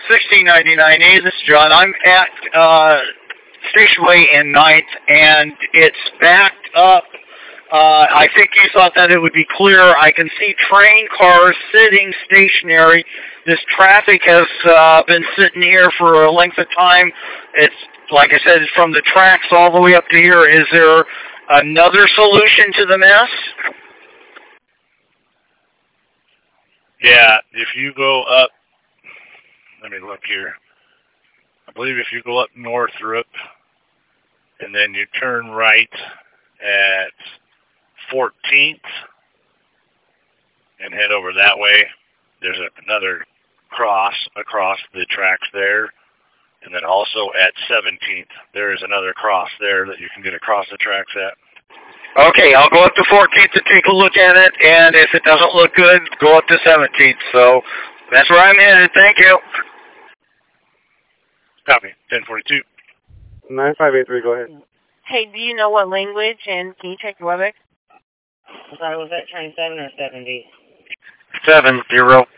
1699A, this is John. I'm at Stationway in 9th, and it's backed up. I think you thought that it would be clear. I can see train cars sitting stationary. This traffic has been sitting here for a length of time. It's, like I said, from the tracks all the way up to here. Is there another solution to the mess? Yeah, if you go up, let me look here. I believe if you go up Northrop, and then you turn right at 14th, and head over that way, there's another cross across the tracks there. And then also at 17th, there is another cross there that you can get across the tracks at. Okay, I'll go up to 14th to take a look at it, and if it doesn't look good, go up to 17th. So that's where I'm headed. Thank you. Copy. 1042. 9583, go ahead. Hey, do you know what language, and can you check your WebEx? I'm sorry, was that train 7 or 70? 70.